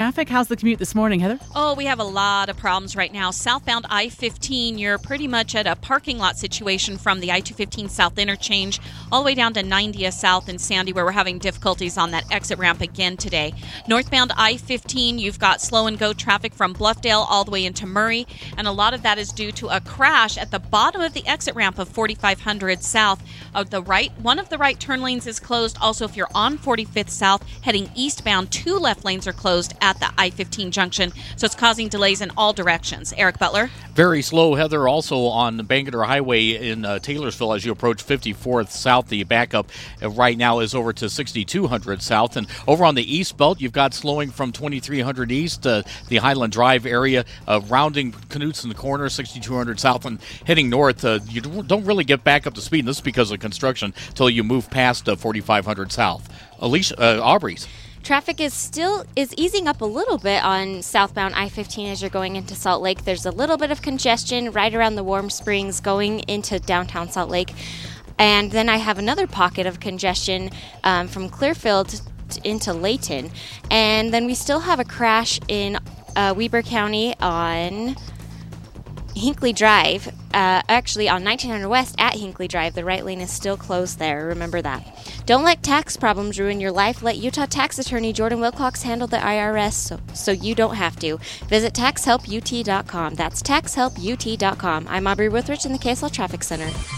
traffic. How's the commute this morning, Heather? Oh, we have a lot of problems right now. Southbound I-15, you're pretty much at a parking lot situation from the I-215 South interchange all the way down to 90th South in Sandy, where we're having difficulties on that exit ramp again today. Northbound I-15, you've got slow and go traffic from Bluffdale all the way into Murray, and a lot of that is due to a crash at the bottom of the exit ramp of 4500 South. One of the right turn lanes is closed. Also, if you're on 45th South heading eastbound, 2 left lanes are closed at the I-15 junction, so it's causing delays in all directions. Eric Butler. Very slow, Heather, also on the Bangerter Highway in Taylorsville as you approach 54th South. The backup right now is over to 6200 South. And over on the East Belt, you've got slowing from 2300 East, the Highland Drive area, rounding Knutson Corner, 6200 South, and heading north. You don't really get back up to speed, and this is because of construction, until you move past 4500 South. Aubrey's. Traffic is easing up a little bit on southbound I-15 as you're going into Salt Lake. There's a little bit of congestion right around the Warm Springs going into downtown Salt Lake. And then I have another pocket of congestion from Clearfield into Layton. And then we still have a crash in Weber County on Hinkley Drive, actually on 1900 West at Hinkley Drive. The right lane is still closed there. Remember that. Don't let tax problems ruin your life. Let Utah tax attorney Jordan Wilcox handle the IRS so you don't have to. Visit taxhelput.com. That's taxhelput.com. I'm Aubrey Withrich in the KSL Traffic Center.